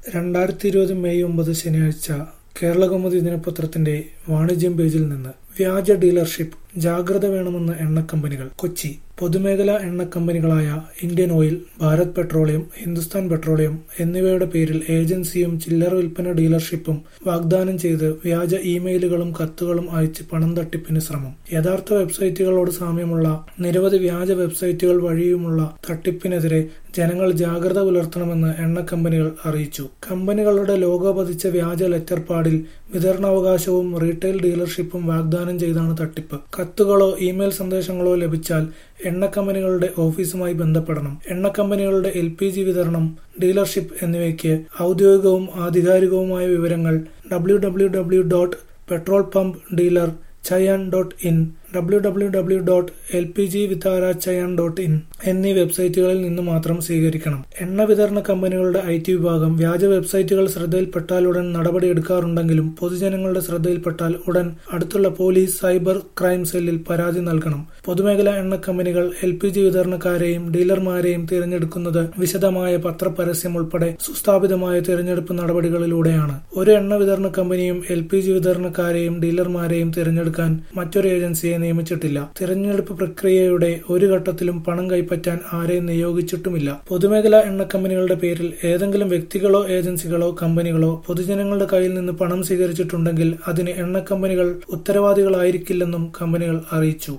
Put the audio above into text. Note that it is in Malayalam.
2020 മെയ് 9 ശനിയാഴ്ച കേരളകൗമുദി ദിനപത്രത്തിന്റെ വാണിജ്യം പേജിൽ നിന്ന് വ്യാജ ഡീലർഷിപ്പ് ജാഗ്രത വേണമെന്ന് എണ്ണക്കമ്പനികൾ. കൊച്ചി പൊതുമേഖലാ എണ്ണക്കമ്പനികളായ Indian Oil, Bharat Petroleum, Hindustan Petroleum എന്നിവയുടെ പേരിൽ ഏജൻസിയും ചില്ലറ വിൽപ്പന ഡീലർഷിപ്പും വാഗ്ദാനം ചെയ്ത് വ്യാജ ഇമെയിലുകളും കത്തുകളും അയച്ച് പണം തട്ടിപ്പിന് ശ്രമം. യഥാർത്ഥ വെബ്സൈറ്റുകളോട് സാമ്യമുള്ള നിരവധി വ്യാജ വെബ്സൈറ്റുകൾ വഴിയുമുള്ള തട്ടിപ്പിനെതിരെ ജനങ്ങൾ ജാഗ്രത പുലർത്തണമെന്ന് എണ്ണക്കമ്പനികൾ അറിയിച്ചു. കമ്പനികളുടെ ലോഗോ പതിച്ച വ്യാജ ലെറ്റർ പാഡിൽ വിതരണാവകാശവും റീറ്റെയിൽ ഡീലർഷിപ്പും വാഗ്ദാനം ചെയ്താണ് തട്ടിപ്പ്. കത്തുകളോ ഇമെയിൽ സന്ദേശങ്ങളോ ലഭിച്ചാൽ എണ്ണക്കമ്പനികളുടെ ഓഫീസുമായി ബന്ധപ്പെടണം. എണ്ണക്കമ്പനികളുടെ LPG വിതരണം, ഡീലർഷിപ്പ് എന്നിവയ്ക്ക് ഔദ്യോഗികവും ആധികാരികവുമായ വിവരങ്ങൾ www.petrolpumpdealerchayan.in, www.lpgvitarachayan.in എന്നീ വെബ്സൈറ്റുകളിൽ നിന്ന് മാത്രം സ്വീകരിക്കണം. എണ്ണ വിതരണ കമ്പനികളുടെ IT വിഭാഗം വ്യാജ വെബ്സൈറ്റുകൾ ശ്രദ്ധയിൽപ്പെട്ടാലുടൻ നടപടിയെടുക്കാറുണ്ടെങ്കിലും പൊതുജനങ്ങളുടെ ശ്രദ്ധയിൽപ്പെട്ടാൽ ഉടൻ അടുത്തുള്ള പോലീസ്, സൈബർ ക്രൈം സെല്ലിൽ പരാതി നൽകണം. പൊതുമേഖലാ എണ്ണക്കമ്പനികൾ LPG വിതരണക്കാരെയും ഡീലർമാരെയും തിരഞ്ഞെടുക്കുന്നത് വിശദമായ പത്രപരസ്യം ഉൾപ്പെടെ സുസ്ഥാപിതമായ തിരഞ്ഞെടുപ്പ് നടപടികളിലൂടെയാണ്. ഒരു എണ്ണ വിതരണ കമ്പനിയും LPG വിതരണക്കാരെയും ഡീലർമാരെയും തിരഞ്ഞെടുക്കാൻ മറ്റൊരു ഏജൻസിയെ നിയമിച്ചിട്ടില്ല. തിരഞ്ഞെടുപ്പ് പ്രക്രിയയുടെ ഒരു ഘട്ടത്തിലും പണം കൈപ്പറ്റാൻ ആരെയും നിയോഗിച്ചിട്ടുമില്ല. പൊതുമേഖലാ എണ്ണക്കമ്പനികളുടെ പേരിൽ ഏതെങ്കിലും വ്യക്തികളോ ഏജൻസികളോ കമ്പനികളോ പൊതുജനങ്ങളുടെ കയ്യിൽ നിന്ന് പണം സ്വീകരിച്ചിട്ടുണ്ടെങ്കിൽ അതിന് എണ്ണക്കമ്പനികൾ ഉത്തരവാദികളായിരിക്കില്ലെന്നും കമ്പനികൾ അറിയിച്ചു.